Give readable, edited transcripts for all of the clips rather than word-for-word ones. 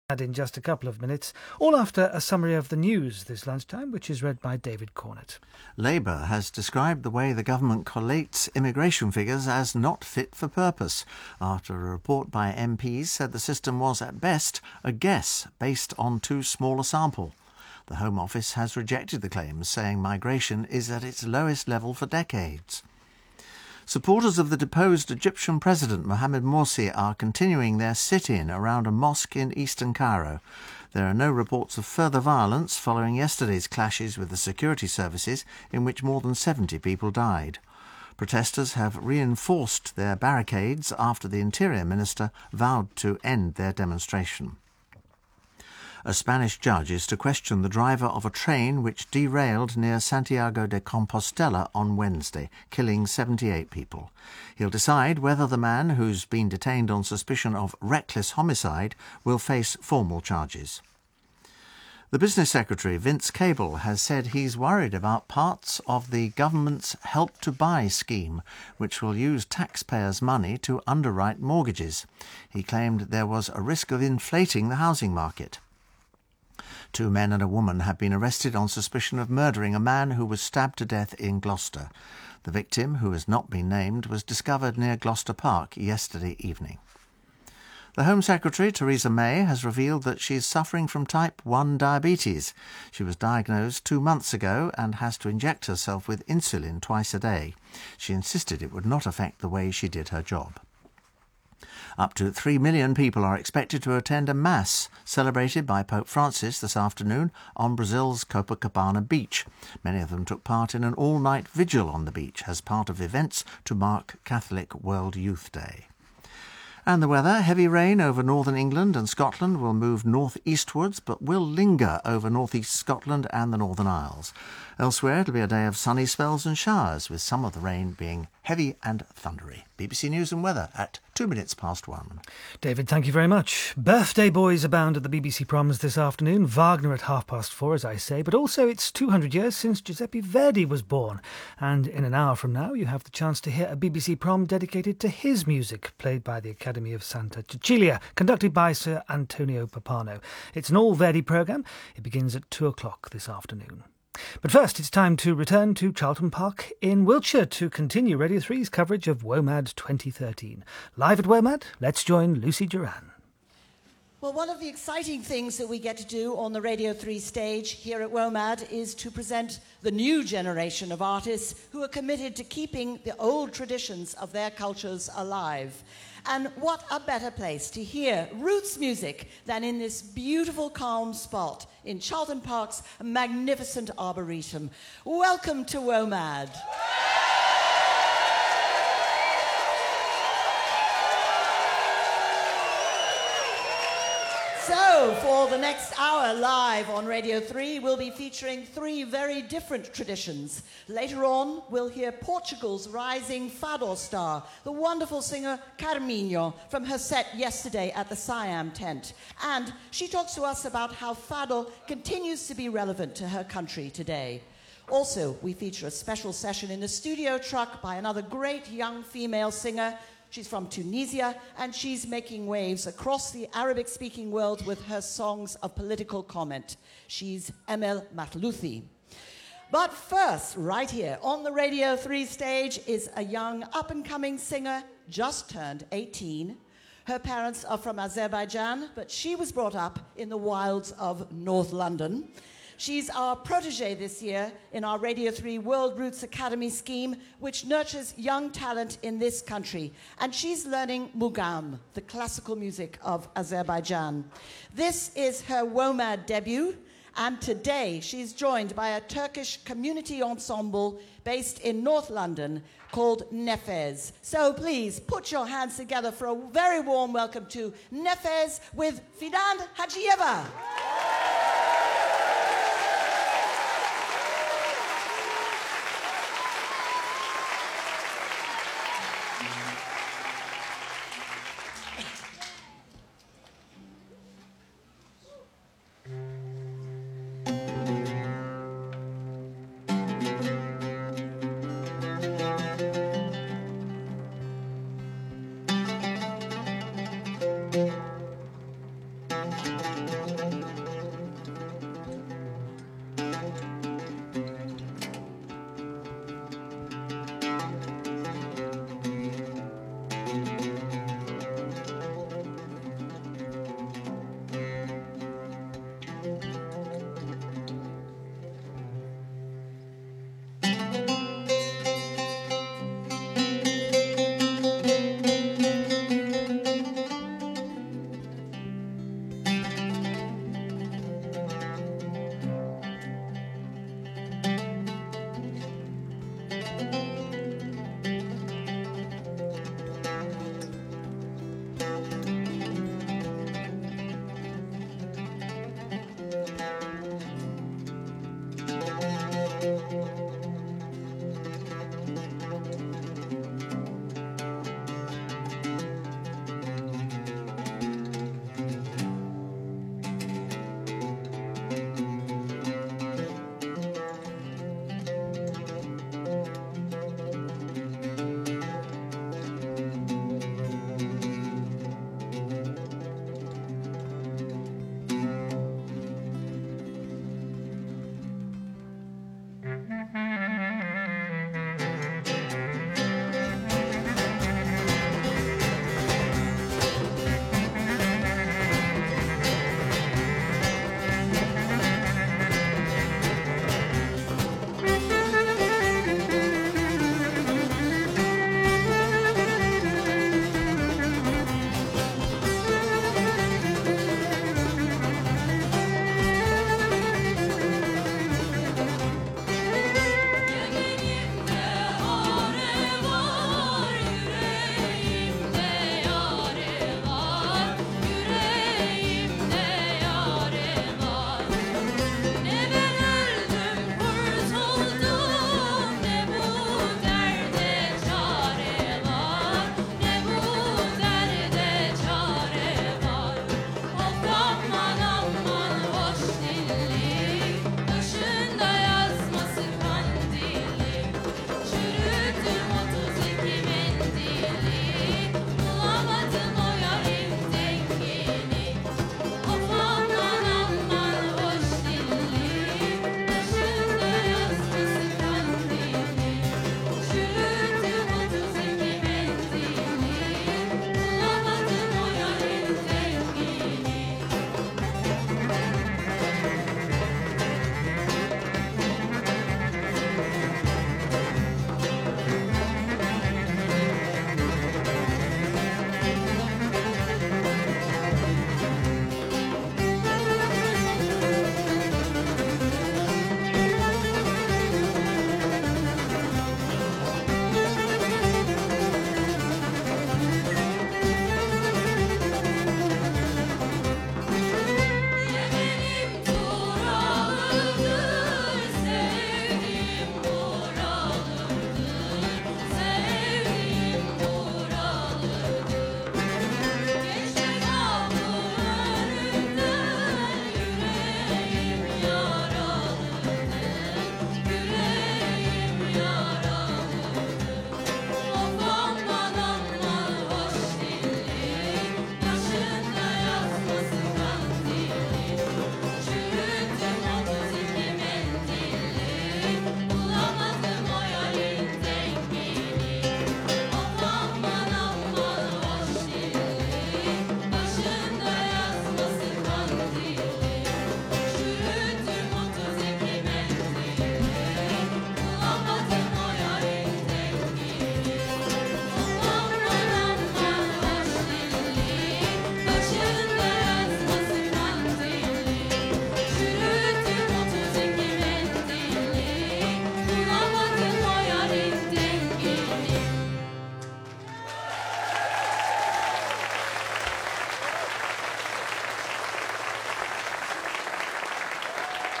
In just a couple of minutes, all after a summary of the news this lunchtime, which is read by David Cornett. Labour has described the way the government collates immigration figures as not fit for purpose, after a report by MPs said the system was, at best, a guess based on too small a sample. The Home Office has rejected the claims, saying migration is at its lowest level for decades. Supporters of the deposed Egyptian President Mohamed Morsi are continuing their sit-in around a mosque in eastern Cairo. There are no reports of further violence following yesterday's clashes with the security services, in which more than 70 people died. Protesters have reinforced their barricades after the Interior Minister vowed to end their demonstration. A Spanish judge is to question the driver of a train which derailed near Santiago de Compostela on Wednesday, killing 78 people. He'll decide whether the man, who's been detained on suspicion of reckless homicide, will face formal charges. The Business Secretary, Vince Cable, has said he's worried about parts of the government's Help to Buy scheme, which will use taxpayers' money to underwrite mortgages. He claimed there was a risk of inflating the housing market. 2 men and a woman have been arrested on suspicion of murdering a man who was stabbed to death in Gloucester. The victim, who has not been named, was discovered near Gloucester Park yesterday evening. The Home Secretary, Theresa May, has revealed that she is suffering from type 1 diabetes. She was diagnosed 2 months ago and has to inject herself with insulin twice a day. She insisted it would not affect the way she did her job. Up to 3 million people are expected to attend a Mass celebrated by Pope Francis this afternoon on Brazil's Copacabana beach. Many of them took part in an all-night vigil on the beach as part of events to mark Catholic World Youth Day. And the weather: heavy rain over northern England and Scotland will move north-eastwards but will linger over north-east Scotland and the Northern Isles. Elsewhere, it'll be a day of sunny spells and showers, with some of the rain being heavy and thundery. BBC News and Weather at 1:02. David, thank you very much. Birthday boys abound at the BBC Proms this afternoon. Wagner at 4:30, as I say, but also it's 200 years since Giuseppe Verdi was born. And in an hour from now, you have the chance to hear a BBC Prom dedicated to his music, played by the Academy of Santa Cecilia, conducted by Sir Antonio Pappano. It's an all-Verdi programme. It begins at 2:00 this afternoon. But first, it's time to return to Charlton Park in Wiltshire to continue Radio 3's coverage of WOMAD 2013. Live at WOMAD, let's join Lucy Duran. Well, one of the exciting things that we get to do on the Radio 3 stage here at WOMAD is to present the new generation of artists who are committed to keeping the old traditions of their cultures alive. And what a better place to hear roots music than in this beautiful, calm spot in Charlton Park's magnificent Arboretum. Welcome to WOMAD. So, for the next hour live on Radio 3, we'll be featuring 3 very different traditions. Later on, we'll hear Portugal's rising fado star, the wonderful singer Carminho, from her set yesterday at the Siam tent. And she talks to us about how fado continues to be relevant to her country today. Also, we feature a special session in the studio truck by another great young female singer. She's from Tunisia, and she's making waves across the Arabic-speaking world with her songs of political comment. She's Emel Matlouthi. But first, right here on the Radio 3 stage is a young up-and-coming singer, just turned 18. Her parents are from Azerbaijan, but she was brought up in the wilds of North London. She's our protege this year in our Radio 3 World Roots Academy scheme, which nurtures young talent in this country. And she's learning Mugam, the classical music of Azerbaijan. This is her WOMAD debut, and today she's joined by a Turkish community ensemble based in North London called Nefes. So please put your hands together for a very warm welcome to Nefes with Fidan Hacıyeva.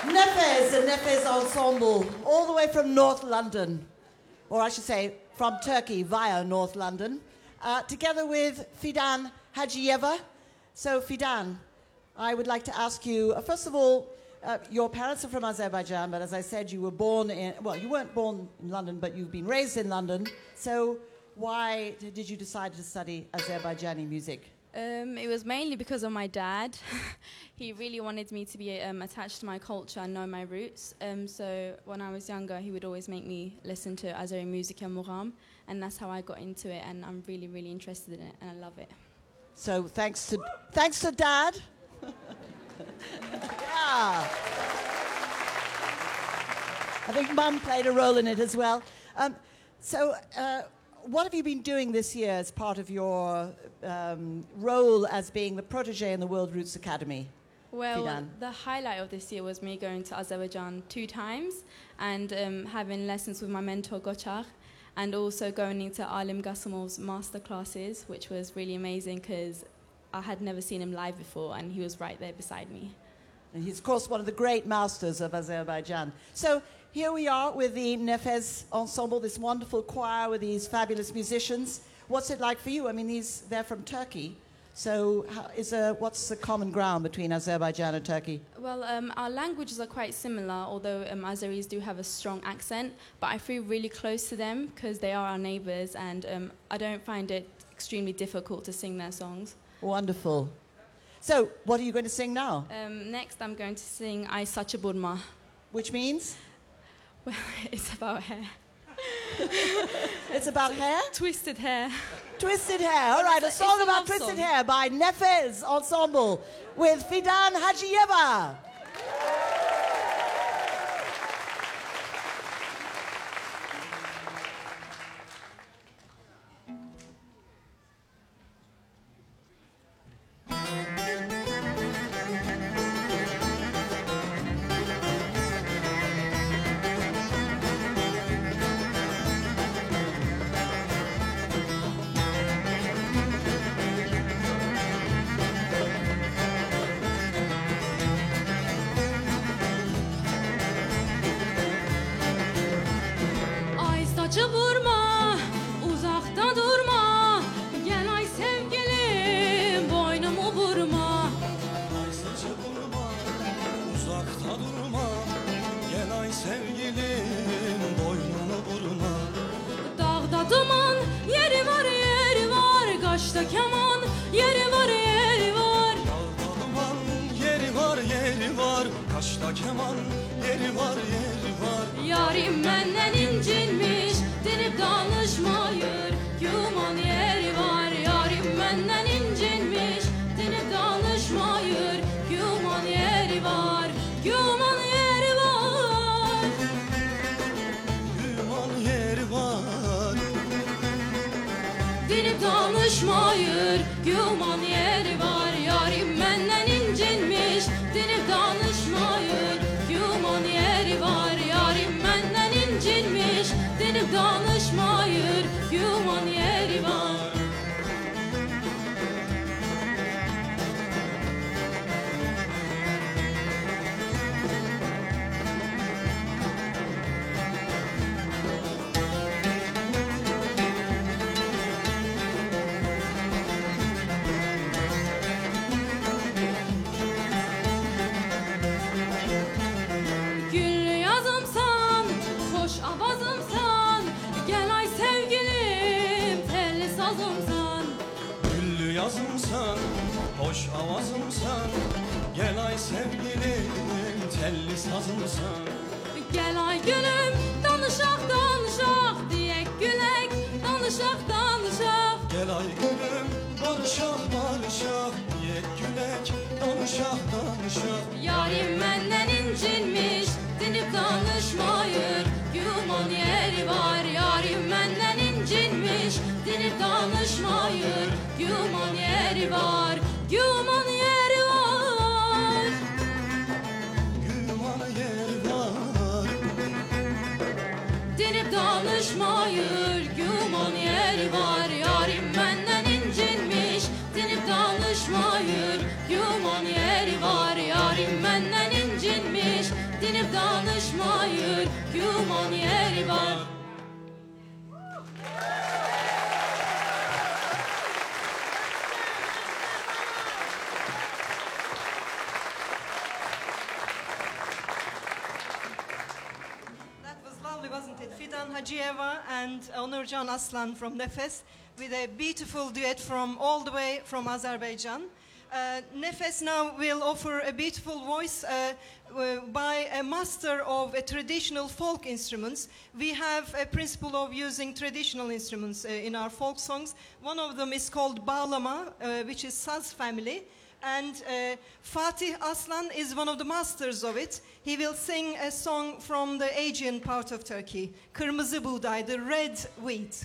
Nefez, the Nefez Ensemble, all the way from North London, or I should say from Turkey via North London, together with Fidan Hacıyeva. So Fidan, I would like to ask you, first of all, your parents are from Azerbaijan, but as I said, you were born in, well, you weren't born in London, but you've been raised in London. So why did you decide to study Azerbaijani music? It was mainly because of my dad. He really wanted me to be attached to my culture and know my roots. So when I was younger, he would always make me listen to Azeri music and mugham, and that's how I got into it, and I'm really, really interested in it, and I love it. So thanks to Dad. Yeah. I think Mum played a role in it as well. What have you been doing this year as part of your role as being the protege in the World Roots Academy? Well, Fidan? the highlight of this year was me going to Azerbaijan 2 times and having lessons with my mentor Gochar, and also going into Alim Gasimov's master classes, which was really amazing because I had never seen him live before, and he was right there beside me. And he's, of course, one of the great masters of Azerbaijan. So here we are with the Nefez Ensemble, this wonderful choir with these fabulous musicians. What's it like for you? I mean, they're from Turkey. So what's the common ground between Azerbaijan and Turkey? Well, our languages are quite similar, although Azeris do have a strong accent, but I feel really close to them because they are our neighbours, and I don't find it extremely difficult to sing their songs. Wonderful. So, what are you going to sing now? Next, I'm going to sing Ay Saçı Burma. Which means? Well, it's about hair. It's about hair? Twisted hair. Twisted hair. All right, a song about twisted hair by Nefez Ensemble with Fidan Hacıyeva. Saçı vurma, uzakta durma. Gel ay sevgilim, boynumu vurma. Ay saçı vurma, uzakta durma. Gel ay sevgilim, boynumu vurma. Dağda duman, yeri var, yeri var. Kaşta keman, yeri var, yeri var. Dağda duman, yeri var, yeri var. Kaşta keman, yeri var, yeri var. Yarim benden incinmiş, dinip danışmayır. Yuman yeri var. Yarim benden incinmiş, dinip danışmayır. Yuman yeri var. Yuman yeri var. Yuman yeri var. Dinip danışmayır. Yuman yeri var. Yarim benden incinmiş, dinip danışmayır. Yuman yeri var. Yarim benden incinmiş, dinip danışmayır. Yuman yeri var. Güllü yazımsan, hoş avazımsan. Gel ay sevgilim, telli sazımsan. Güllü yazımsan, hoş avazımsan. Gel ay sevgilim, telli sazımsan. Gel ay gülüm, danışak danışak. Diyek gülek, danışak danışak. Gel ay gülüm, barışak barışak. Yek gülek, danışak danışak. Yarim benden incinmiş, dinip danışmayır. Yuman yeri var. Yarim benden incinmiş, dinip danışmayır. Yuman yeri var. Yuman yeri var. Yuman yeri var. Dinip danışmayır. Yuman yeri var. Yarim benden incinmiş, dinip danışmayır. Yuman yeri var. Yarim benden incinmiş, açmayır Güman yeri var. That was lovely, wasn't it? Fidan Hacıyeva and Onurcan Aslan from Nefes with a beautiful duet from all the way from Azerbaijan. Nefes now will offer a beautiful voice by a master of traditional folk instruments. We have a principle of using traditional instruments in our folk songs. One of them is called Bağlama, which is Saz family. And Fatih Aslan is one of the masters of it. He will sing a song from the Aegean part of Turkey, Kırmızı Buğday, the red wheat.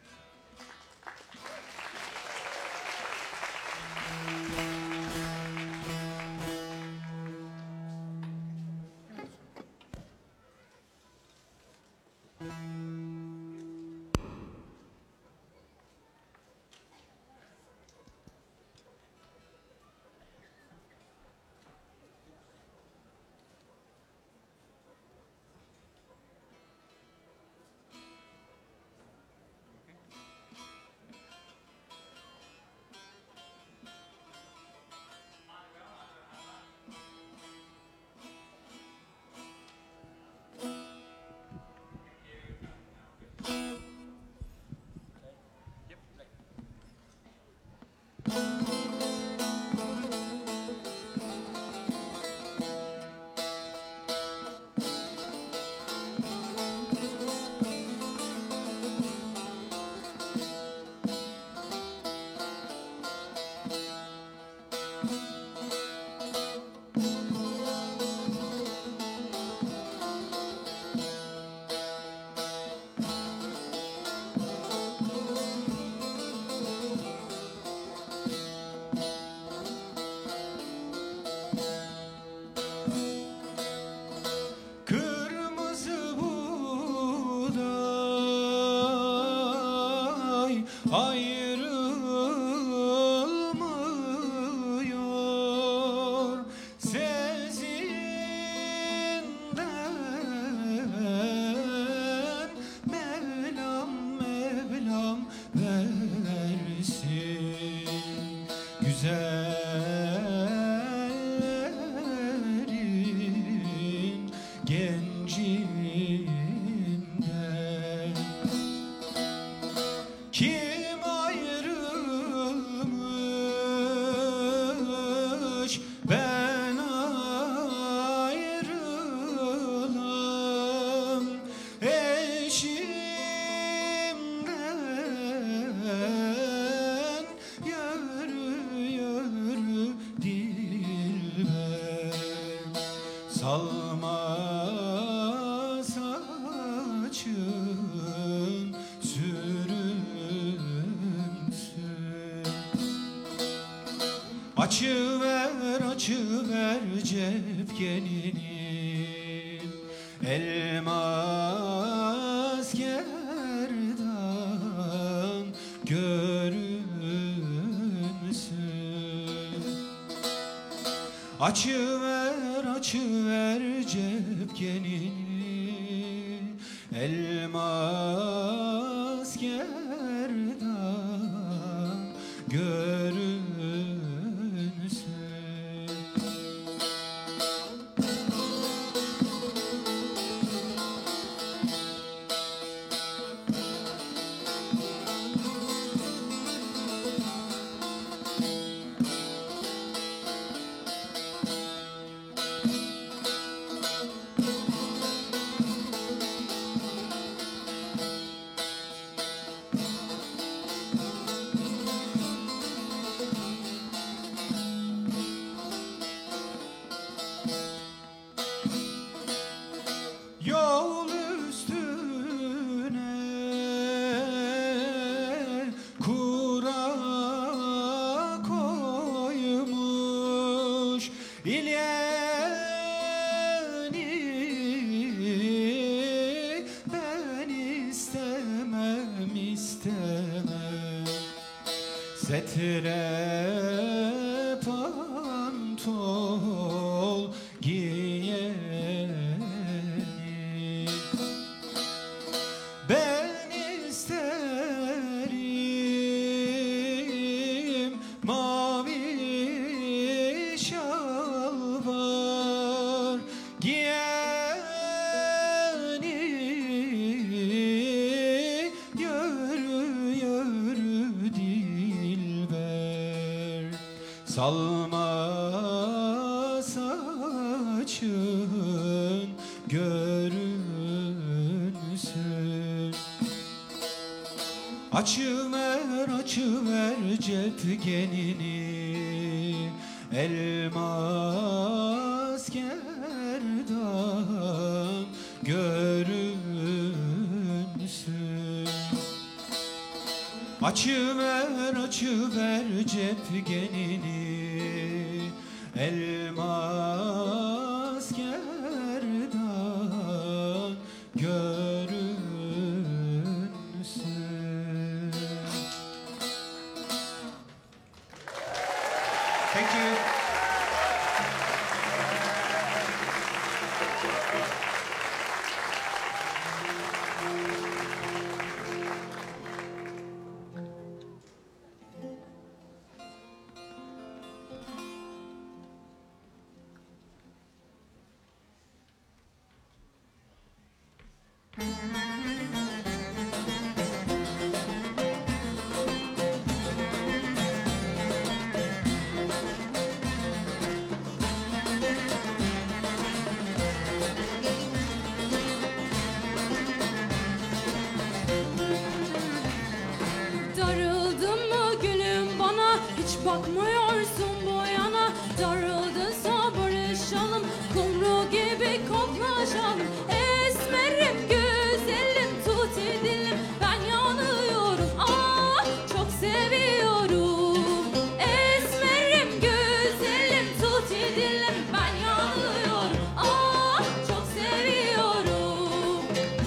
Kırmızı buğday ayrılmıyor sezinden Mevlam Mevlam versin güzellerin gencinden. Kim ayrılmış ben ayrılam eşimden yürü yürü dilber salma saçın sürünsün. Açıver cepkenini elmas gerdan görünsün. Açıver cepkenini elmas gerdan görünsün. Yol üstüne kura koymuş İlyeni ben istemem setre pantol giyeni. Salma saçın görünsün. Açıver cepgenini, elmas gerdan görünsün. Açıver cepgenini, elmas gerdan görünsün. Thank you. Darıldın mı gülüm bana, hiç bakmıyorsun bu yana. Darıldınsa barışalım, kumru gibi koklaşalım. Esmerim güzelim, tuti dilim, ben yanıyorum. Ah, çok seviyorum. Esmerim güzelim, tuti dilim, ben yanıyorum. Ah, çok seviyorum.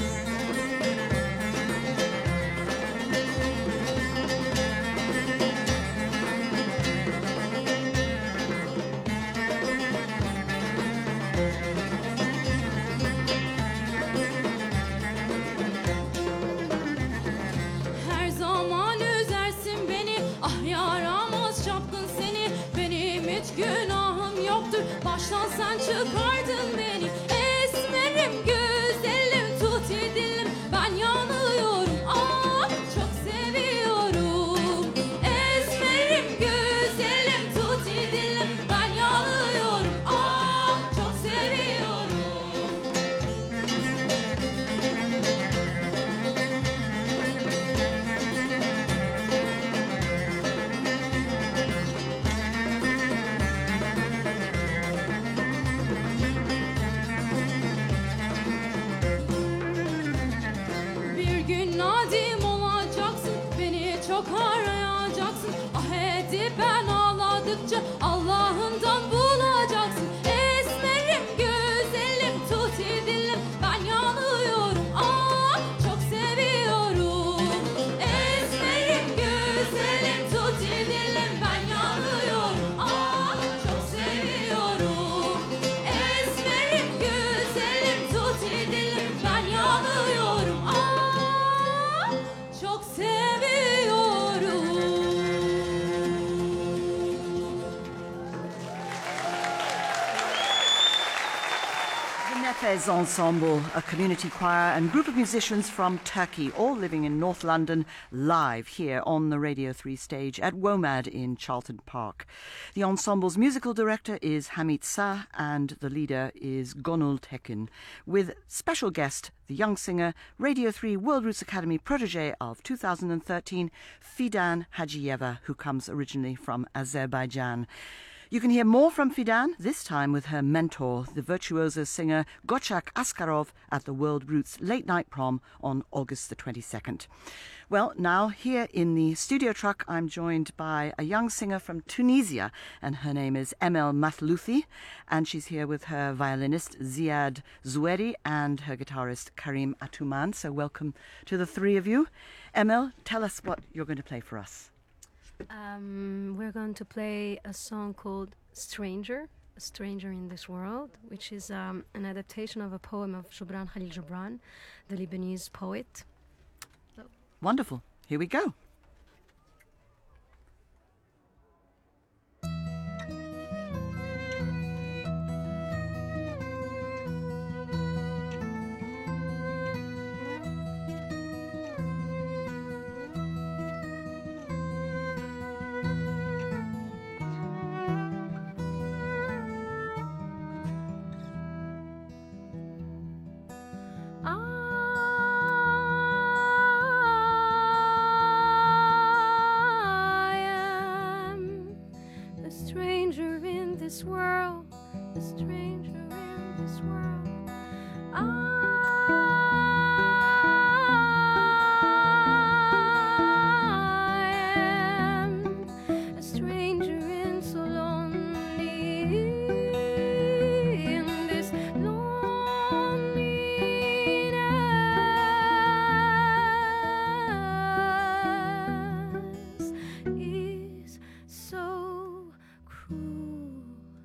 Her zaman üzersin beni, ah yaramaz çapkın seni. Benim hiç günahım yoktur, baştan sen çıkardın beni. Esmerim güzelim, tuti dilim, ben yanıyorum. Ah, çok seviyorum. Esmerim güzelim, tuti dilim, ben yanıyorum. Ah, çok seviyorum. Bir gün nadim olacaksın, beni çok arayacaksın. Ah edip ben ağladıkça Allah'ından bulacaksın. Esmerim güzelim, tuti dilim, ben yanıyorum. Ah, çok seviyorum. Esmerim güzelim, tuti dilim, ben yanıyorum. Ah, çok seviyorum. Esmerim güzelim, tuti dilim, ben yanıyorum. Ah, çok seviyorum. The Nefes Ensemble, a community choir and group of musicians from Turkey, all living in North London, live here on the Radio 3 stage at WOMAD in Charlton Park. The ensemble's musical director is Hamid Sah and the leader is Gonul Tekin, with special guest, the young singer, Radio 3 World Roots Academy protege of 2013, Fidan Hajiyeva, who comes originally from Azerbaijan. You can hear more from Fidan, this time with her mentor, the virtuoso singer Gochak Askarov, at the World Roots Late Night Prom on August the 22nd. Well, now here in the studio truck, I'm joined by a young singer from Tunisia, and her name is Emel Mathlouthi, and she's here with her violinist Ziad Zoueri and her guitarist Karim Atouman. So welcome to the three of you. Emel, tell us what you're going to play for us. We're going to play a song called Stranger, A Stranger in This World, which is an adaptation of a poem of Gibran Khalil Gibran, the Lebanese poet. Wonderful. Here we go. a stranger in this world. I am a stranger and so lonely in this loneliness is so cruel.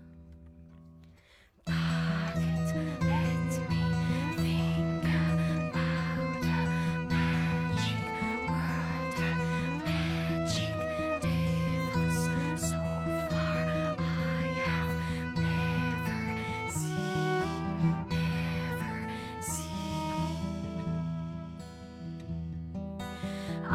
But it lets me think about a magic world, magic devils. So far I have never seen. I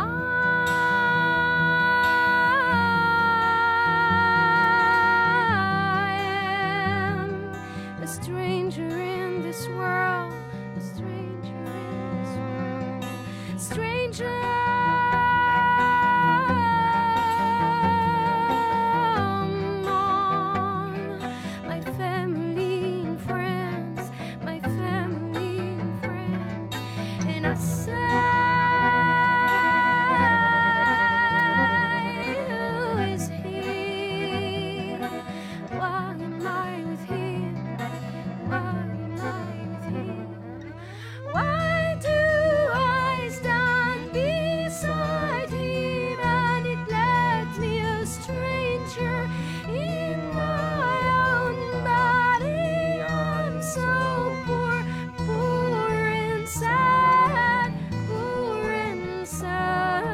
am a stranger in this world, a stranger in this world, stranger among my family and friends, my family and friends, and I say, who is he? Why am I with him? Why am I with him? Why do I stand beside him and it led me a stranger in my own body? I'm so poor, poor and sad, poor and sad.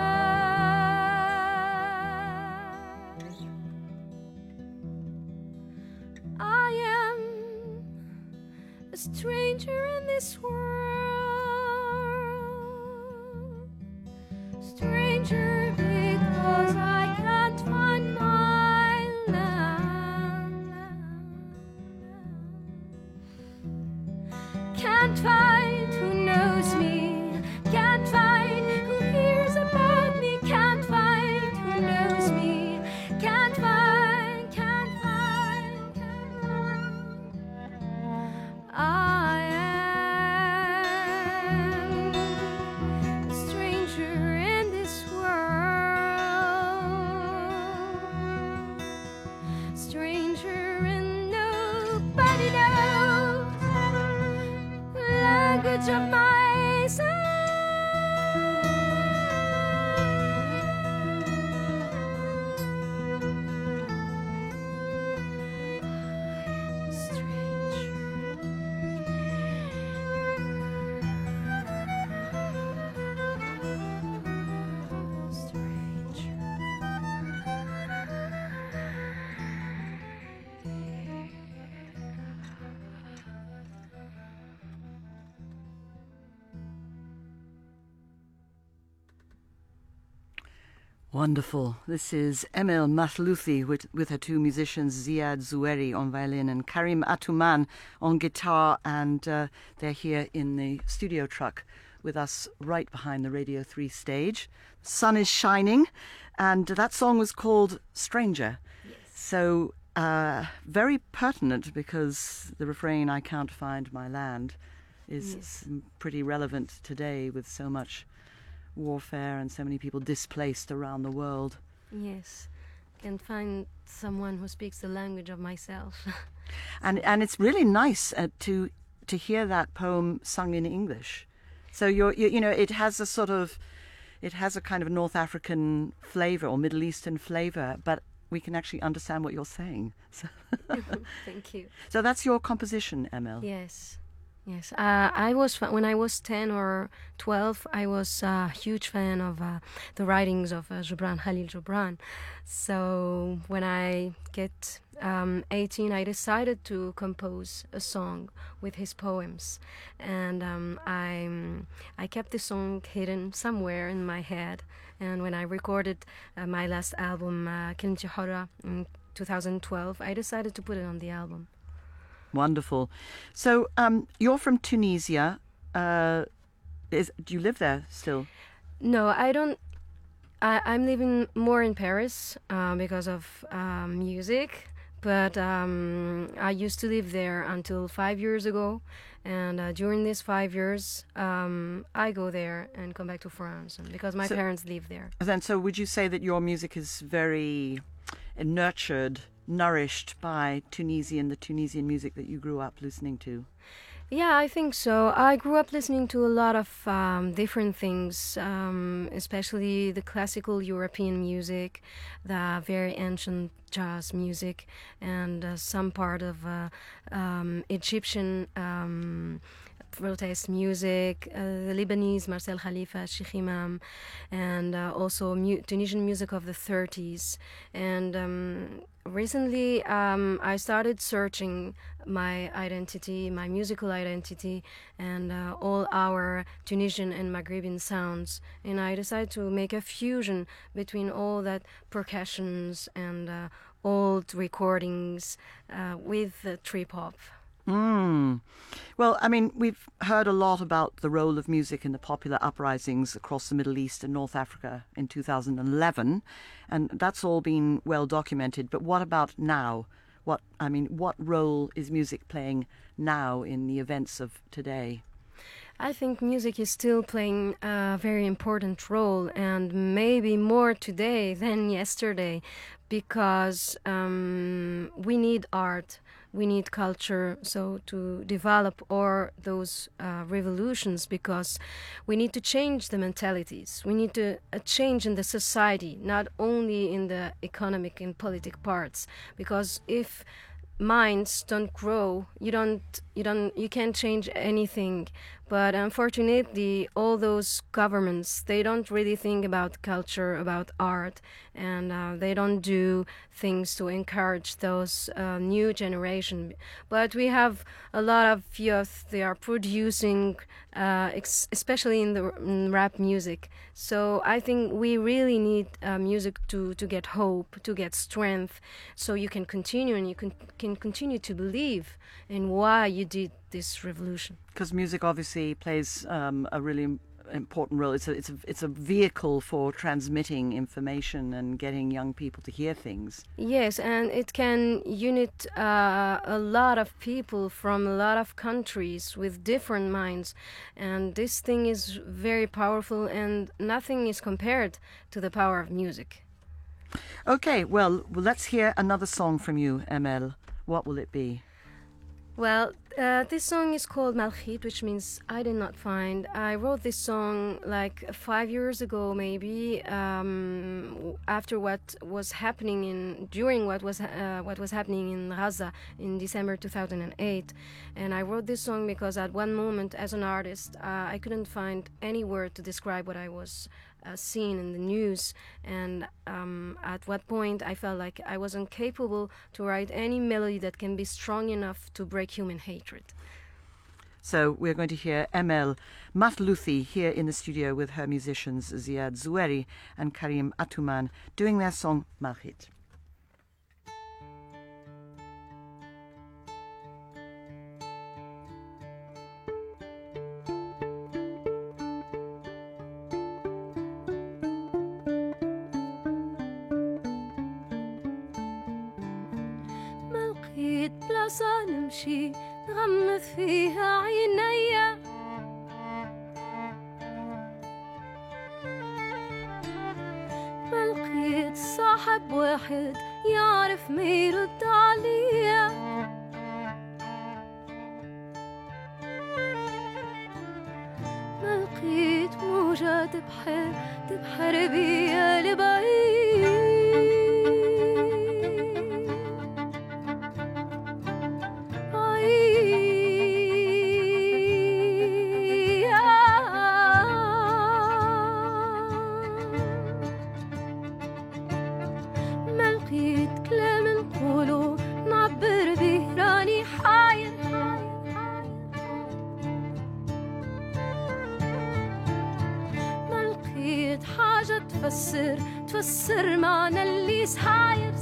I am a stranger in this world, stranger because I can't find my land, can't find who knows me, can't find who hears about me, can't find who knows me, can't find, can't find, can't find. I am a stranger in this world, stranger and nobody knows the language of my soul. Wonderful. This is Emel Mathlouthi with her two musicians, Ziad Zoueri on violin and Karim Atouman on guitar, and they're here in the studio truck with us right behind the Radio 3 stage. The sun is shining, and that song was called Stranger. Yes. So very pertinent, because the refrain, I can't find my land, is pretty relevant today with so much warfare and so many people displaced around the world. Yes, can find someone who speaks the language of myself. and it's really nice to hear that poem sung in English. So you know, it has a kind of North African flavor or Middle Eastern flavor, but we can actually understand what you're saying. So Thank you. So that's your composition, Emel. Yes. Yes, when I was 10 or 12, I was a huge fan of the writings of Khalil Gibran. So when I get 18, I decided to compose a song with his poems, and I kept the song hidden somewhere in my head. And when I recorded my last album, Kelimti Hora, in 2012, I decided to put it on the album. Wonderful. So you're from Tunisia. Do you live there still? No, I don't. I'm living more in Paris because of music. but I used to live there until 5 years ago, and during these 5 years, I go there and come back to France because my parents live there. And so would you say that your music is very nurtured, nourished by the Tunisian music that you grew up listening to? Yeah, I think so. I grew up listening to a lot of different things, especially the classical European music, the very ancient jazz music, and some part of Egyptian protest music, the Lebanese Marcel Khalifa, Sheikh Imam, and also Tunisian music of the 30s. And recently I started searching my identity, my musical identity, and all our Tunisian and Maghrebian sounds. And I decided to make a fusion between all that percussions and old recordings with trip hop. Well, I mean, we've heard a lot about the role of music in the popular uprisings across the Middle East and North Africa in 2011, and that's all been well documented. But what about now? What role is music playing now in the events of today? I think music is still playing a very important role, and maybe more today than yesterday, because we need art. We need culture, so to develop all those revolutions, because we need to change the mentalities. We need to change in the society, not only in the economic and politic parts. Because if minds don't grow, you can't change anything. But unfortunately, all those governments, they don't really think about culture, about art, and they don't do things to encourage those new generation. But we have a lot of youth, they are producing, especially in rap music. So I think we really need music to get hope, to get strength, so you can continue and you can continue to believe in why you did this revolution. Because music obviously plays a really important role. It's a vehicle for transmitting information and getting young people to hear things. Yes, and it can unite a lot of people from a lot of countries with different minds, and this thing is very powerful, and nothing is compared to the power of music. Okay, well, let's hear another song from you, Emel. What will it be? Well, this song is called Malkhit, which means I did not find. I wrote this song like 5 years ago, maybe, after what was happening during what was happening in Gaza in December 2008. And I wrote this song because at one moment, as an artist, I couldn't find any word to describe what I was seen in the news, and at what point I felt like I wasn't capable to write any melody that can be strong enough to break human hatred. So we're going to hear Emel Mathlouthi here in the studio with her musicians Ziad Zoueri and Karim Atouman doing their song Malkhit. بلاصة نمشي نغمض فيها عينيا ما لقيت صاحب واحد يعرف ما يرد عليا ما لقيت موجة تبحر بيا لبعيد تفسر معنى اللي سحاير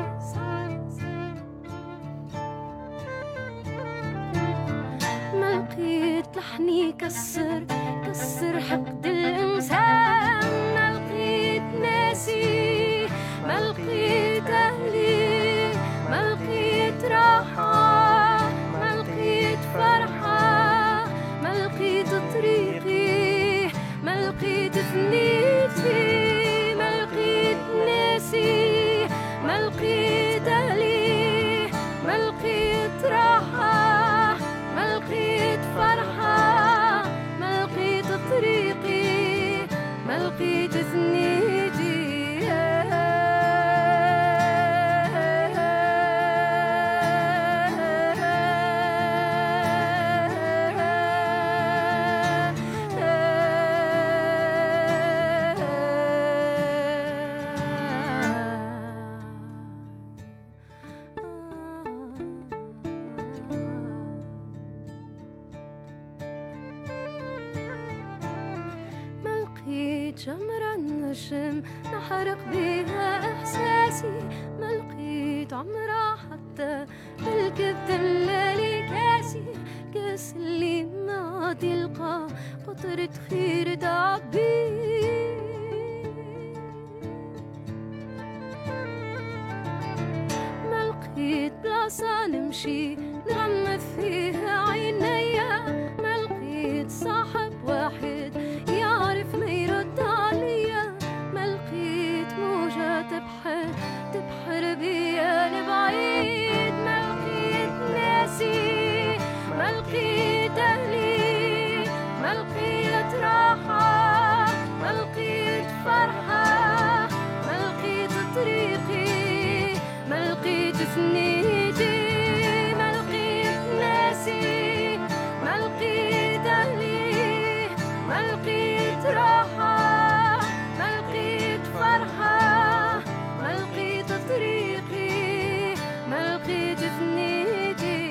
ما لقيت لحني كسر حقد الإنسان ما لقيت ناسي ما لقيت أهلي ما لقيت جمرة النجم نحرق بيها إحساسي ما لقيت عمرها حتى بالكبد الليلي كاس اللي ما تلقى قطرة خير تعبي ما لقيت بلاصة نمشي نغمض فيها عينيا ما لقيت صاحب واحد يعرف ما يرد عليا ما لقيت موجة تبحر بيا لبعيد ما لقيت ناسي ما لقيت أهلي ما لقيت راحة ما لقيت فرحة ما لقيت طريقي ما لقيت ثنيتي ما لقيت ناسي ما لقيت أهلي ما لقيت راحة ما لقيت فرحة ما لقيت طريقي ما لقيت ثنيتي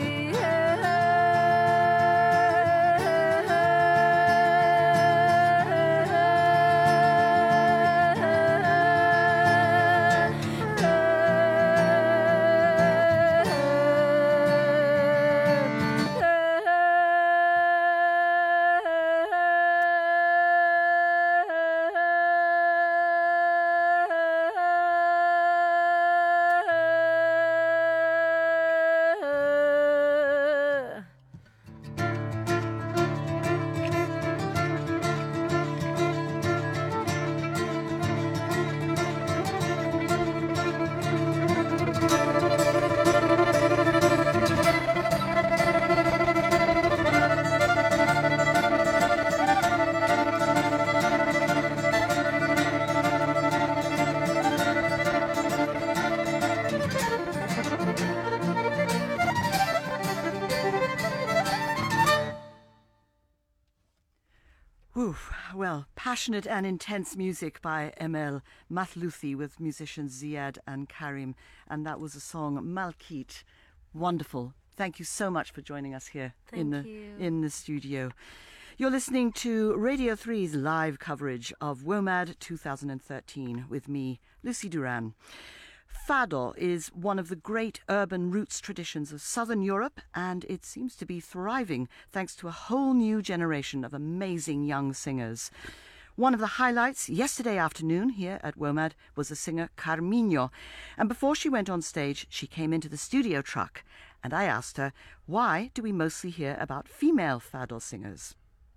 Well, passionate and intense music by Emel Mathlouthi with musicians Ziad and Karim. And that was a song, Malkit. Wonderful. Thank you so much for joining us here in the studio. You're listening to Radio 3's live coverage of WOMAD 2013 with me, Lucy Duran. Fado is one of the great urban roots traditions of Southern Europe, and it seems to be thriving thanks to a whole new generation of amazing young singers. One of the highlights yesterday afternoon here at WOMAD was the singer Carminho, and before she went on stage, she came into the studio truck, and I asked her, why do we mostly hear about female fado singers?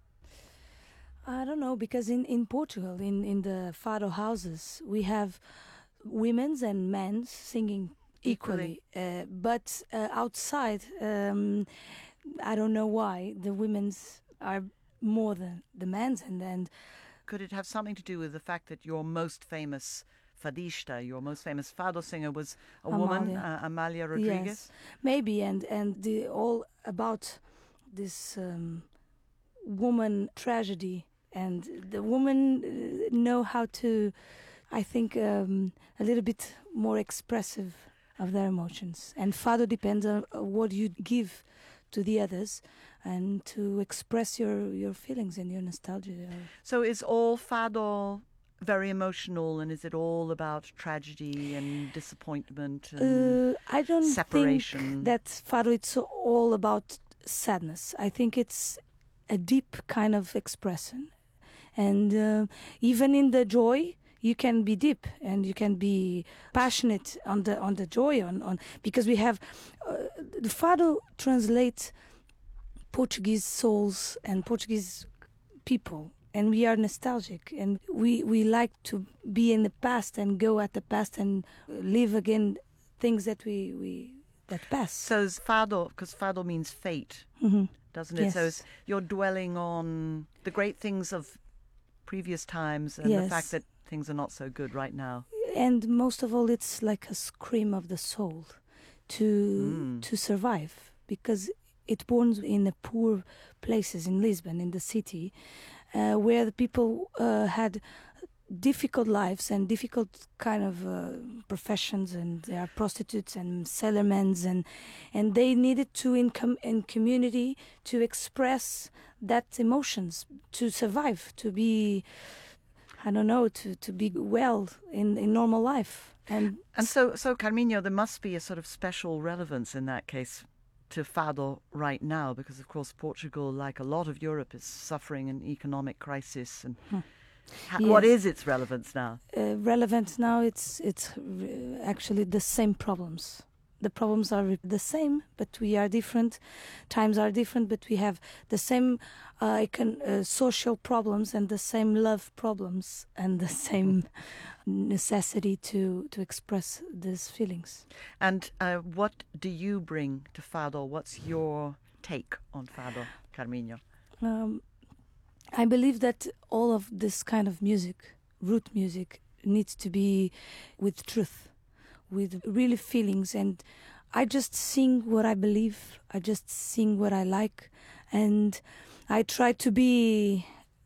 I don't know, because in Portugal, in the fado houses, we have women's and men's singing equally. But outside, I don't know why the women's are more than the men's. And could it have something to do with the fact that your most famous fadista, your most famous fado singer, was a woman, Amalia Rodriguez? Yes, maybe. And all about this woman tragedy, and the women know how to, I think, a little bit more expressive of their emotions. And fado depends on what you give to the others and to express your feelings and your nostalgia. So is all fado very emotional, and is it all about tragedy and disappointment and I don't separation? think that fado it's all about sadness. I think it's a deep kind of expression. And even in the joy, you can be deep and you can be passionate on the joy on because we have the fado translates Portuguese souls and Portuguese people, and we are nostalgic, and we like to be in the past and go at the past and live again things that that pass. So it's fado, because fado means fate, doesn't it? Yes. So you're dwelling on the great things of previous times and the fact that things are not so good right now. And most of all, it's like a scream of the soul to survive, because it born in the poor places in Lisbon, in the city, where the people had difficult lives and difficult kind of professions, and they are prostitutes and sailormen, and they needed to in community to express that emotions, to survive, to be. I don't know, to be well in normal life. And so Carminho, there must be a sort of special relevance in that case to Fado right now, because of course Portugal, like a lot of Europe, is suffering an economic crisis. And what is its relevance now? Relevance now, it's actually the same problems. The problems are the same, but we are different. Times are different, but we have the same social problems and the same love problems and the same necessity to express these feelings. And what do you bring to Fado? What's your take on Fado, Carminho? I believe that all of this kind of music, root music, needs to be with truth, with really feelings. And I just sing what I believe, I just sing what I like, and I try to be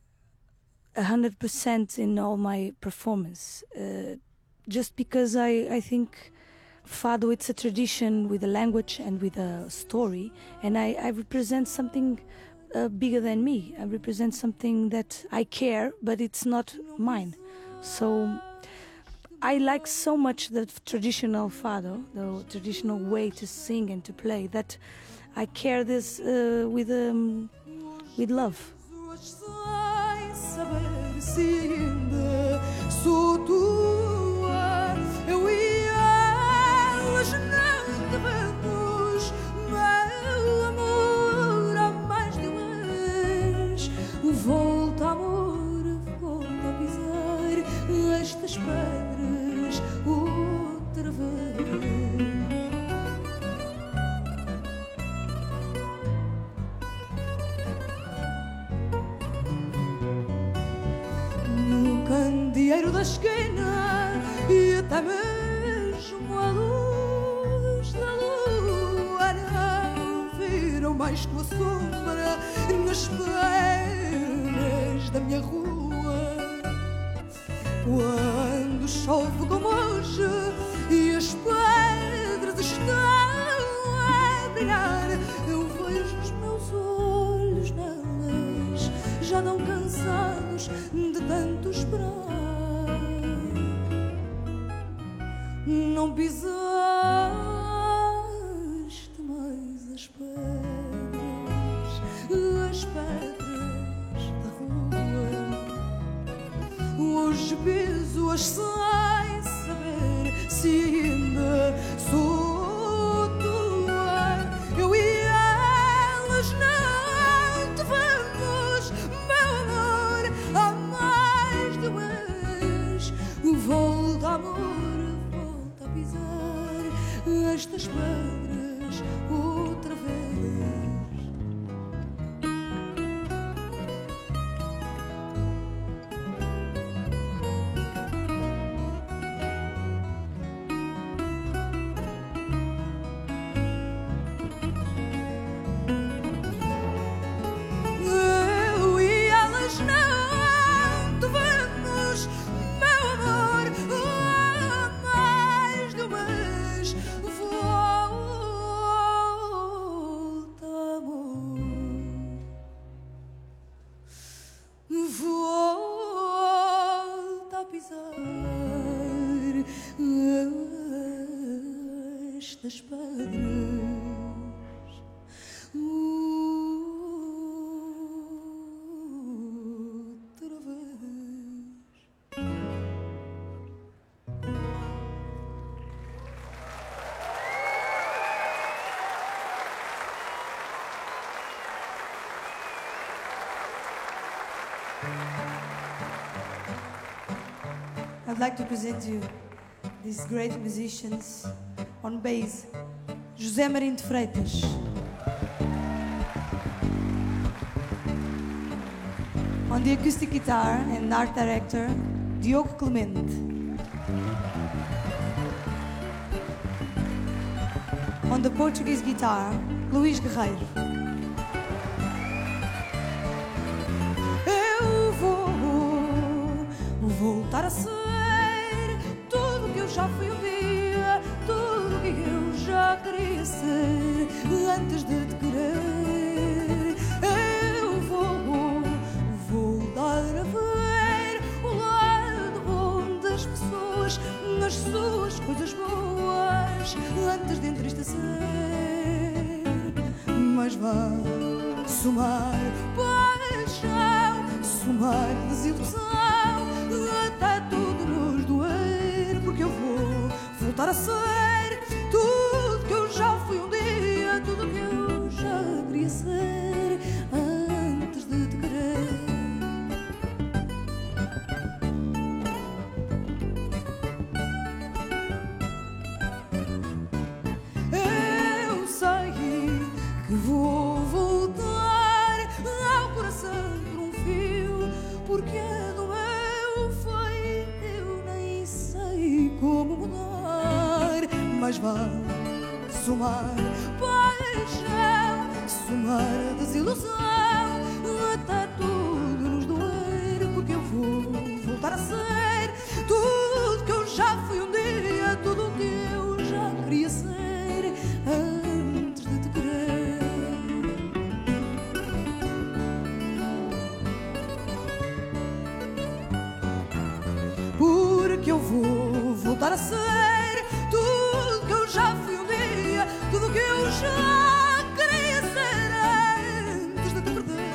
100% in all my performance, just because I think Fado, it's a tradition with a language and with a story, and I represent something bigger than me. I represent something that I care, but it's not mine. So I like so much the traditional Fado, the traditional way to sing and to play, that I care this with love. Volta, amor, volta a pisar estas pedras outra vez. No candeeiro da esquina e até mesmo a luz da lua não viram mais tua sombra nas pedras da minha rua. Quando chove como hoje e as pedras estão a brilhar, eu vejo os meus olhos nelas, já não cansados de tanto esperar. Não pisaste mais as pedras da rua. Hoje piso-as sem saber se ainda sou tua. Eu e elas não te vemos, meu amor, há mais de um mês. Volta, amor, volta a pisar estas pedras outra vez. Estas pedras outra vez. I'd like to present you these great musicians. On bass, José Marinho de Freitas. On the acoustic guitar and art director, Diogo Clemente. On the Portuguese guitar, Luís Guerreiro. Eu vou voltar a ser tudo que eu já fui ouvir, tudo que eu já queria ser antes de te querer. Eu vou voltar a ver o lado vá somar paixão, somar desilusão, até tudo nos doer, porque eu vou voltar a ser tudo que eu já fui um dia, tudo que eu já queria ser antes de te querer. Eu sei que vou voltar ao coração por um fio, porque é do meu feito, eu nem sei como mudar, mas vá somar paixão, somar desilusão, até tudo nos doer, porque eu vou voltar a ser tudo que eu já fui um dia, tudo que eu já queria ser antes de te querer. Porque eu vou voltar a ser tudo que eu já fui um dia, tudo que eu já queria ser antes de te perder.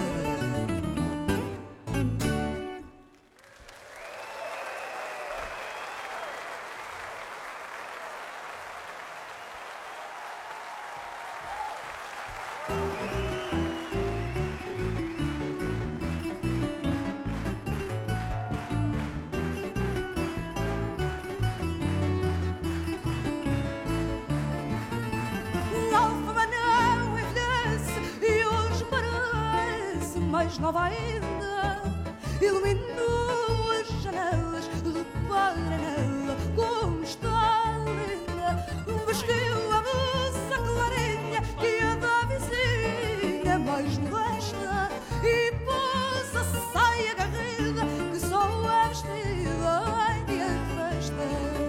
Alfa não envelhece e hoje parece mais nova ainda. Iluminou as janelas, repara nela como está linda. Vestiu a moça clarinha que é da vizinha mais modesta e pôs a saia garrida que só é vestida em dia de festa.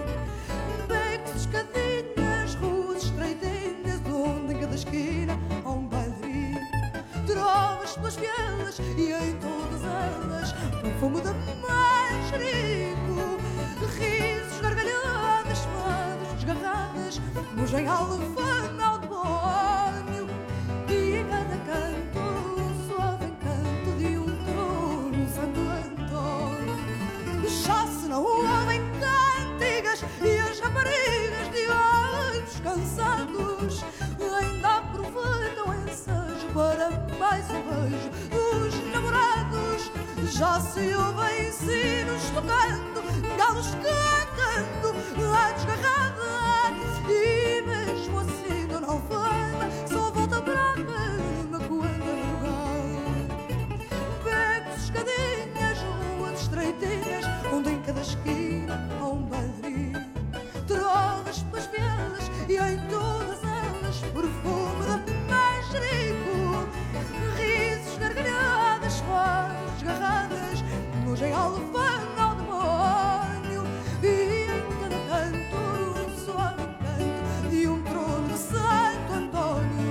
Becos, escadinhas, ruas estreitinhas, onde em cada esquina há um bailarinho. Trovas pelas vielas e em todas elas perfume de manjerico. Risos, gargalhadas, madres desgarradas, nos em alfama ao demónio. E em cada canto um suave encanto de um trono Santo Antônio. Já se não ouvem cantigas e as raparigas de olhos cansados ainda aproveitam ensejo para mais um beijo dos namorados. Já se ouvem sinos tocando, galos cantando a desgarrada, e mesmo assim Dona Alfama só volta para a cama quando é madrugada. Becos, escadinhas, ruas estreitinhas, onde em cada esquina há um bailarinho. Trovas pelas vielas e em todas elas perfume de manjerico. Risos, gargalhadas, vozes desgarradas, nos em alfama ao demónio. E em cada canto um suave encanto de um trono de Santo Antônio.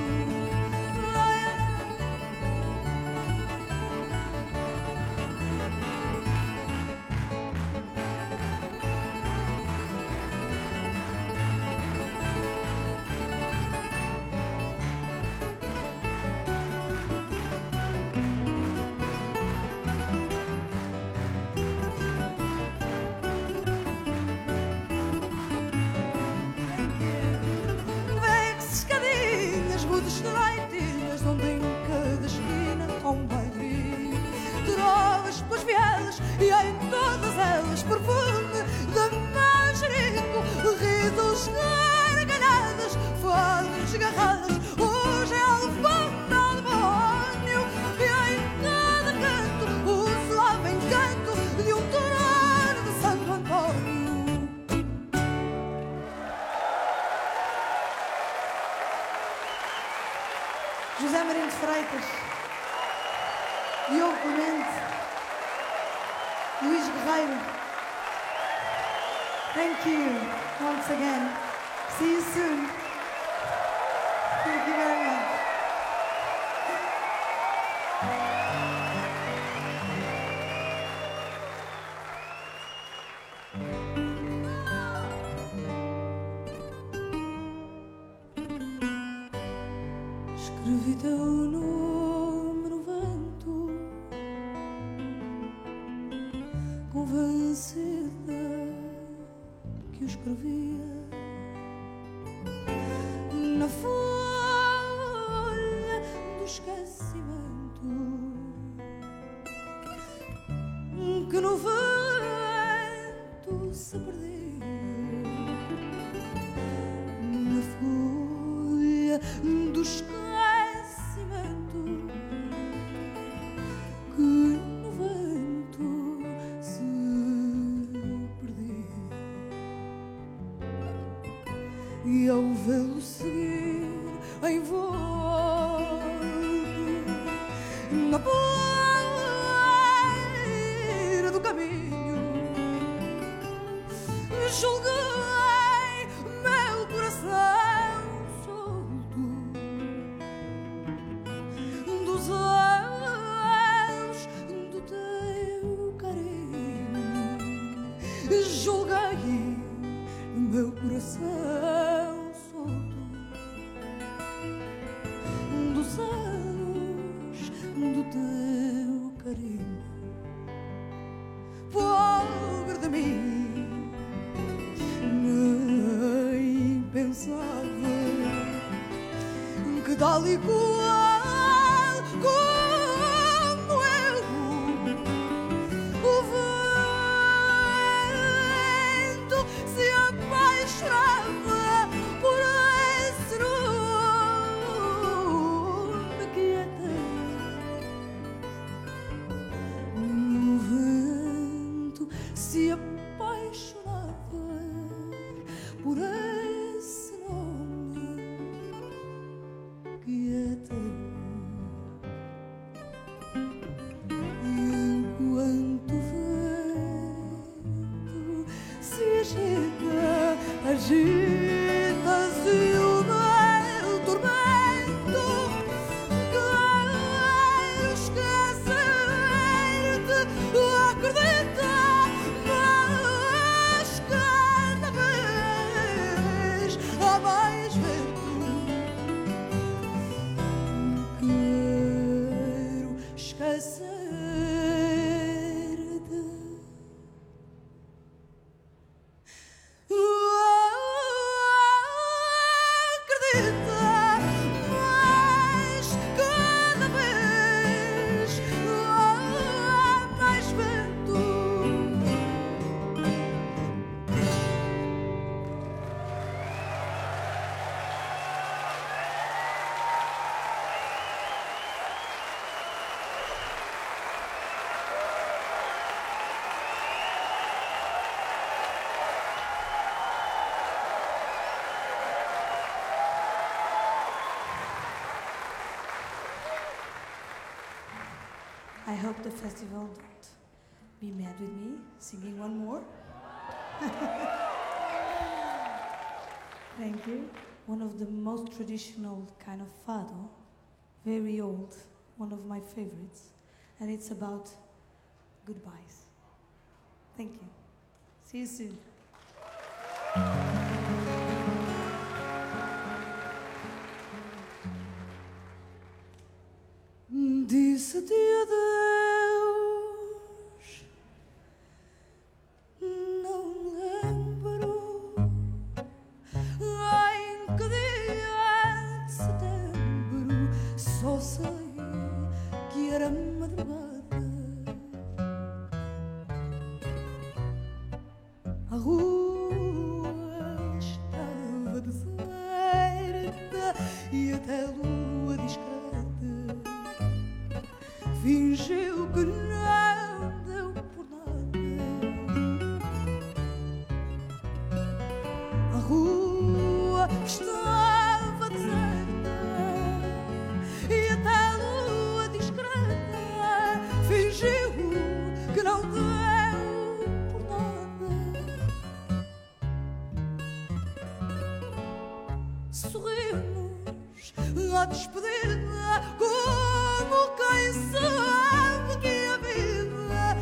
Becos, escadinhas, ruas estreitinhas, onde em cada esquina há um bailarinho. Trovas pelas vielas e em todas elas perfume de manjerico. Risos, gargalhadas, vozes desgarradas, hoje é alfama ao demónio. E em cada canto o suave encanto de um trono de Santo Antônio. José Marinho de Freitas, Diogo Clemente, Luís Guerreiro. Thank you once again. See you soon. Thank you very much. Escrevi teu nome no vento, convencida que o escrevia na folha do esquecimento, que no vento se perdia, na folha do esquecimento, que no vento se perdia. E ao vê-lo seguir em voo na poeira do caminho, julguei meu coração solto dos anos do teu carinho, julguei meu coração solto dos anos do teu carinho. Pobre de mim, nem pensava que tal e qual como eu o vento se apaixonava por esse nome que é teu. O vento se apaixonava por esse nome que é teu. E enquanto o vento se agita, agita-se o meu tormento. Quero esquecer-te, acredita, mas cada vez há mais vento. Quero esquecer-te. Acredita, mas cada vez há mais vento. I hope the festival don't be mad with me singing one more. Thank you. One of the most traditional kind of fado, very old, one of my favorites, and it's about goodbyes. Thank you. See you soon. Disse-te adeus, não me lembro em que dia de setembro, só sei que era madrugada. A rua estava deserta e até a lua discreta fingiu que não deu por nada. A rua estava deserta e até a lua discreta fingiu que não deu por nada. Sorrimos à despedida como quem sabe que a vida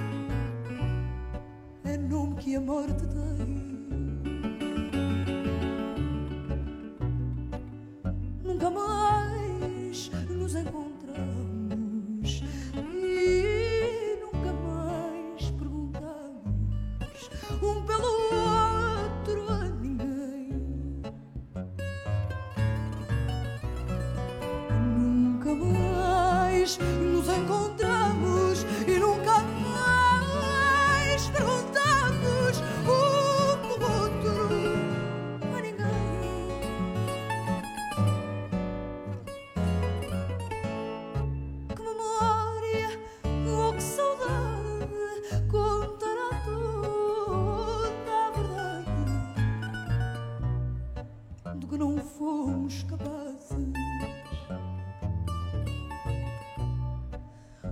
é nome que a morte tem. Nunca mais nos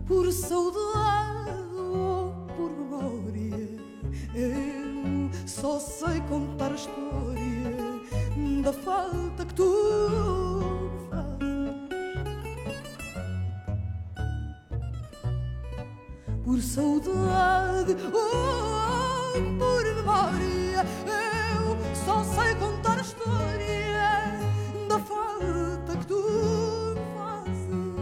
por saudade ou por memória. Eu só sei contar a história da falta que tu me fazes. Por saudade ou por memória, eu só sei contar a história da falta que tu me fazes.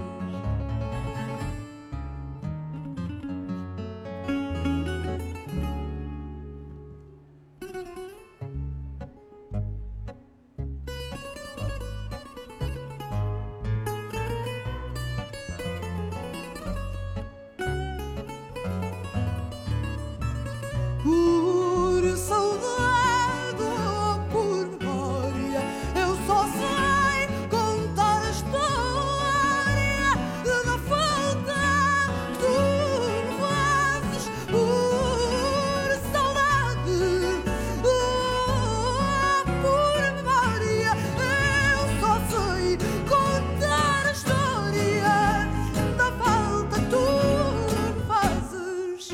Por saudade ou por memória, eu só sei contar a história da falta que tu me fazes. Por saudade ou por memória, eu só sei contar a história da falta que tu me fazes.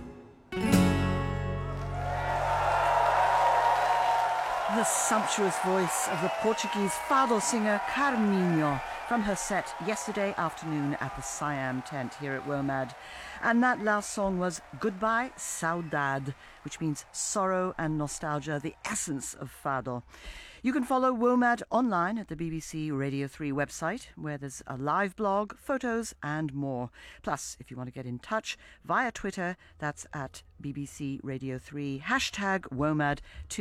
The sumptuous voice of the Portuguese fado singer Carminho from her set yesterday afternoon at the Siam tent here at WOMAD. And that last song was Goodbye Saudade, which means sorrow and nostalgia, the essence of fado. You can follow WOMAD online at the BBC Radio 3 website, where there's a live blog, photos and more. Plus, if you want to get in touch via Twitter, that's at BBC Radio 3, hashtag WOMAD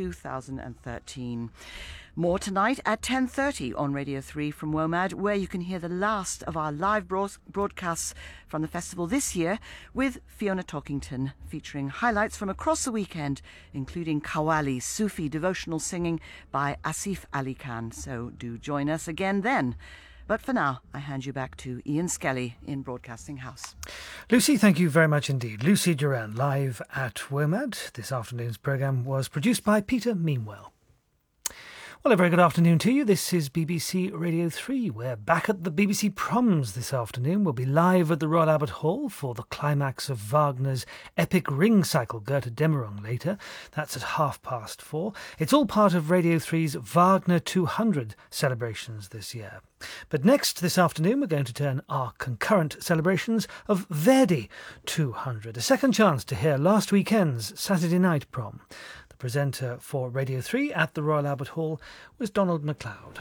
2013. More tonight at 10:30 on Radio 3 from WOMAD, where you can hear the last of our live broadcasts from the festival this year with Fiona Talkington, featuring highlights from across the weekend, including Qawwali, Sufi devotional singing by Asif Ali Khan. So do join us again then. But for now, I hand you back to Ian Skelly in Broadcasting House. Lucy, thank you very much indeed. Lucy Duran, live at WOMAD. This afternoon's programme was produced by Peter Meanwell. Well, a very good afternoon to you. This is BBC Radio 3. We're back at the BBC Proms this afternoon. We'll be live at the Royal Albert Hall for the climax of Wagner's epic ring cycle, Götterdämmerung, later. That's at 4:30. It's all part of Radio 3's Wagner 200 celebrations this year. But next, this afternoon, we're going to turn our concurrent celebrations of Verdi 200, a second chance to hear last weekend's Saturday night prom. The presenter for Radio 3 at the Royal Albert Hall was Donald MacLeod.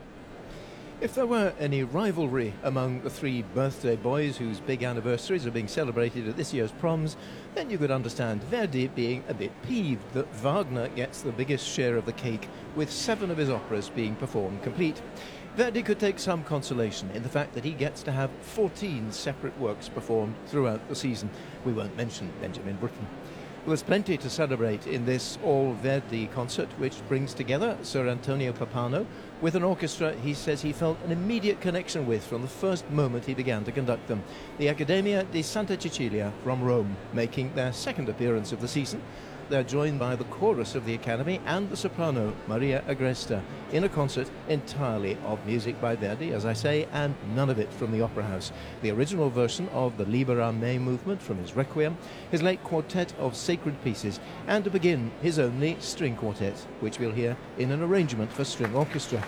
If there were any rivalry among the three birthday boys whose big anniversaries are being celebrated at this year's proms, then you could understand Verdi being a bit peeved that Wagner gets the biggest share of the cake, with 7 of his operas being performed complete. Verdi could take some consolation in the fact that he gets to have 14 separate works performed throughout the season. We won't mention Benjamin Britten. Well, there's plenty to celebrate in this all-Verdi concert, which brings together Sir Antonio Pappano with an orchestra he says he felt an immediate connection with from the first moment he began to conduct them. The Accademia di Santa Cecilia from Rome, making their second appearance of the season. They're joined by the chorus of the Academy and the soprano, Maria Agresta, in a concert entirely of music by Verdi, as I say, and none of it from the Opera House. The original version of the Libera Me movement from his Requiem, his late quartet of sacred pieces, and to begin, his only string quartet, which we'll hear in an arrangement for string orchestra.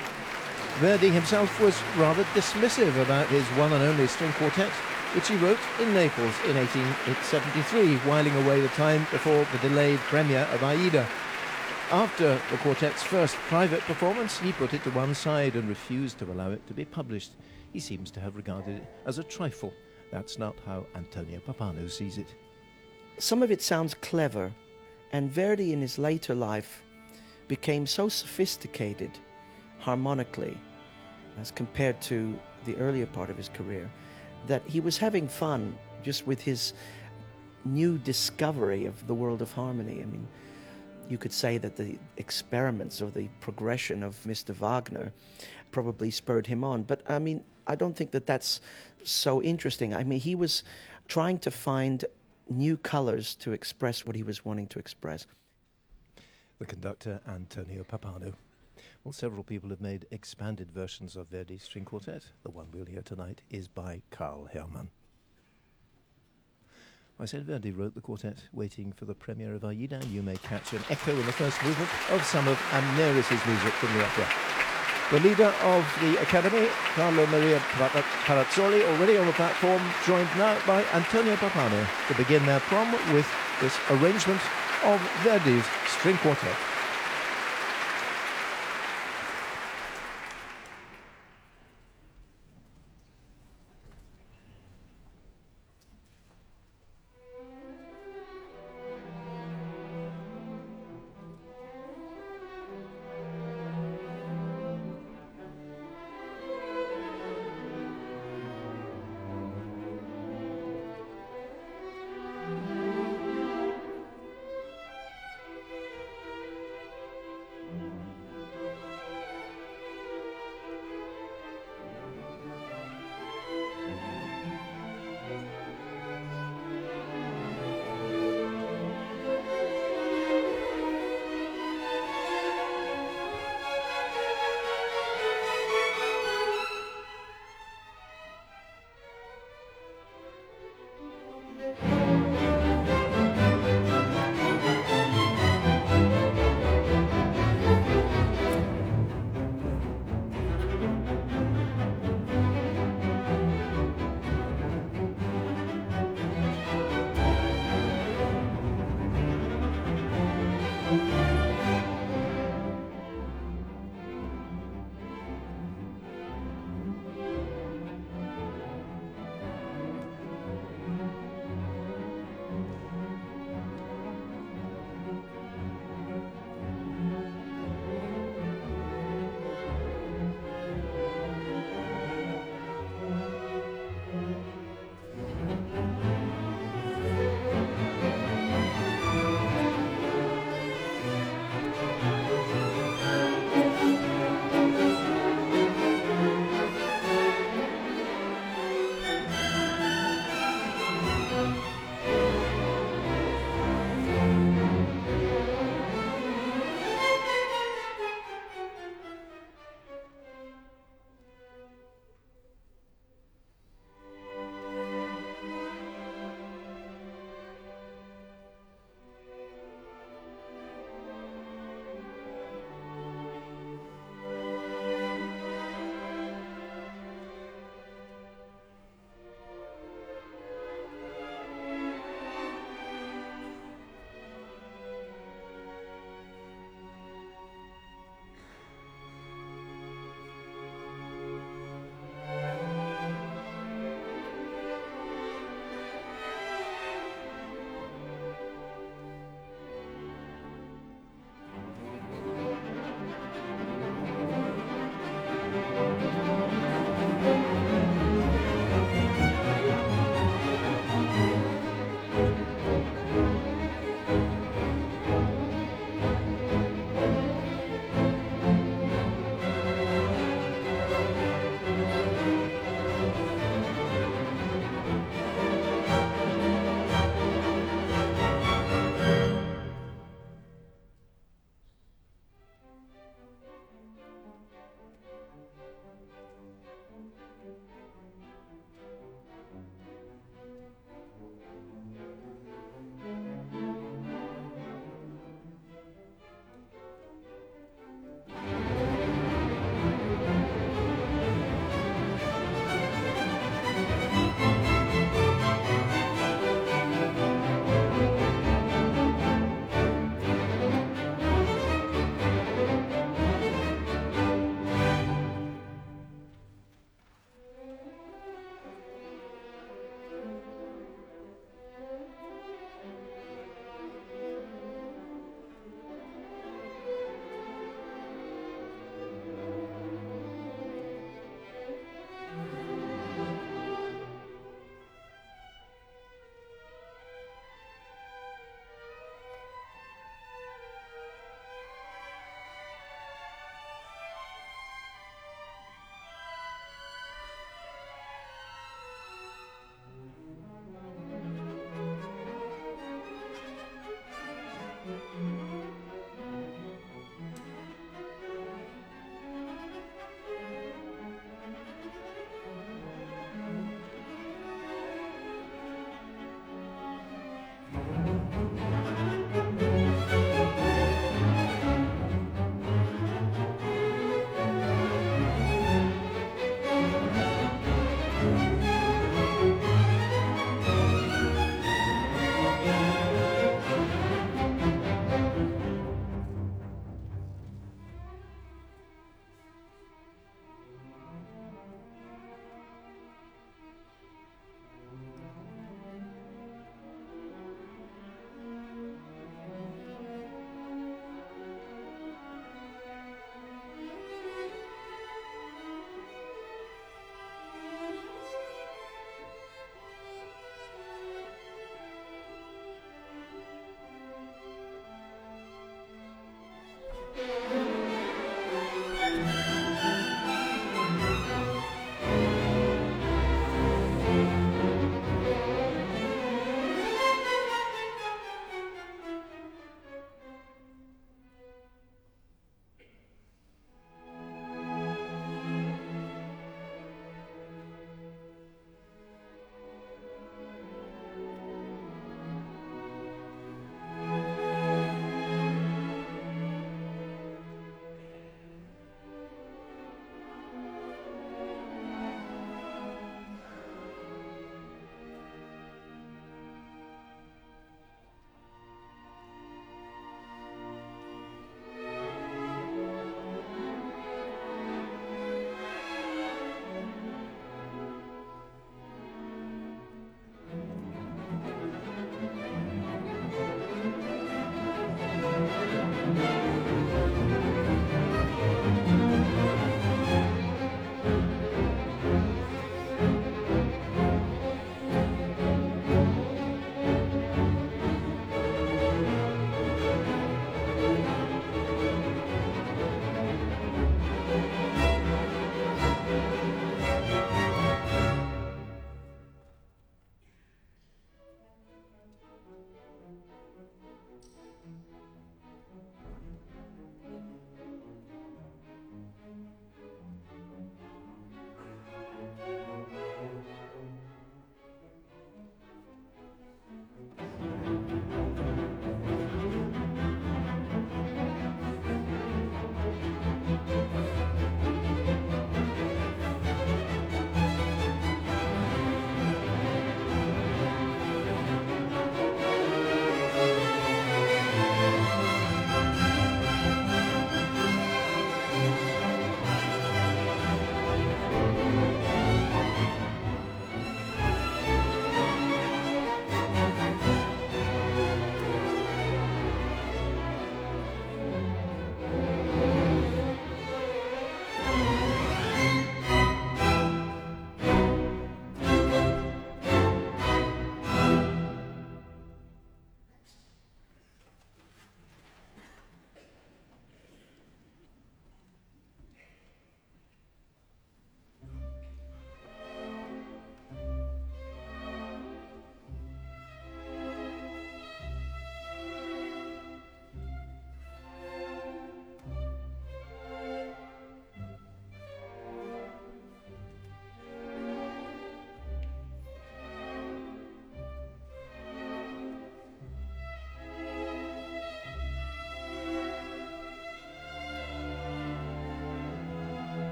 Verdi himself was rather dismissive about his one and only string quartet, which he wrote in Naples in 1873, whiling away the time before the delayed premiere of Aida. After the quartet's first private performance, he put it to one side and refused to allow it to be published. He seems to have regarded it as a trifle. That's not how Antonio Pappano sees it. Some of it sounds clever, and Verdi in his later life became so sophisticated harmonically as compared to the earlier part of his career, that he was having fun just with his new discovery of the world of harmony. I mean, you could say that the experiments or the progression of Mr. Wagner probably spurred him on. But, I mean, I don't think that that's so interesting. I mean, he was trying to find new colors to express what he was wanting to express. The conductor, Antonio Pappano. Well, several people have made expanded versions of Verdi's string quartet. The one we'll hear tonight is by Carl Herrmann. I said Verdi wrote the quartet waiting for the premiere of Aida. You may catch an echo in the first movement of some of Amneris' music from the opera. The leader of the Academy, Carlo Maria Palazzoli, already on the platform, joined now by Antonio Papano to begin their prom with this arrangement of Verdi's string quartet.